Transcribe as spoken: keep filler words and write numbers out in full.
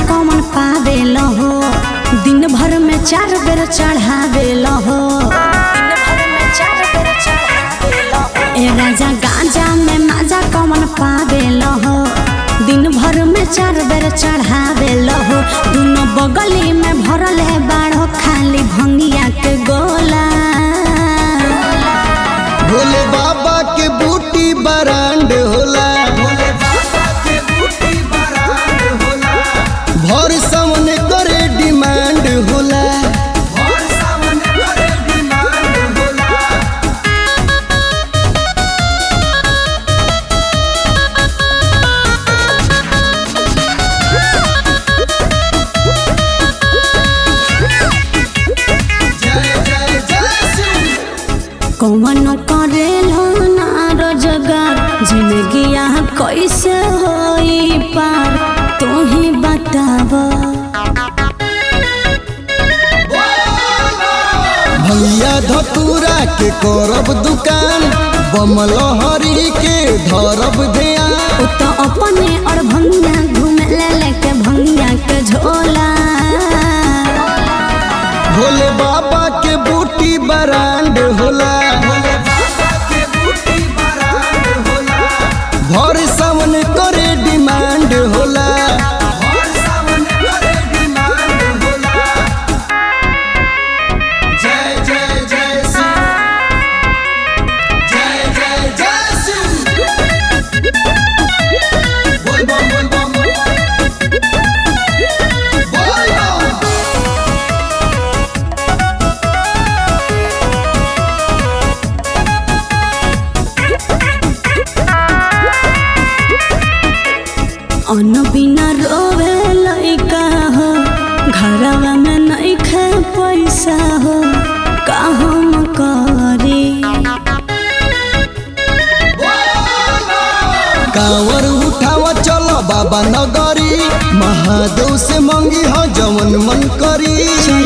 कौन पावे लहो दिन भर में चार बेर चढ़ावे लहो ए राजा गांजा में माजा कौन पावे लहो दिन भर में चार बेर चढ़ावे लहो दोनों बगली में भरल है बाढ़ो खाली भंगिया के गोला भोले बाबा के बूटी बरांड होला भर सामने करे डिमांड होला कौन करेलो ना रोजगार जिंदगिया कैसे होई पार तू ही बताव भैया धतूरा के करब दुकान बमल हरी के धरब ध्यान तो अपने और भंगिया घूमे ले लेके भंगिया के झोला भोले बाबा के बूटी बरांड होला भर सामने करे डिमांड होला जय जय जय सिंह जय जय जय सिंह बोल बम बोल बम बोल बम अन्न बिना रोवे लइका हो घरवा में नहीं खे पैसा हो का हम करी कांवर उठावा चलो बाबा नगरी महादेव से मंगी हो जवन मन करी चल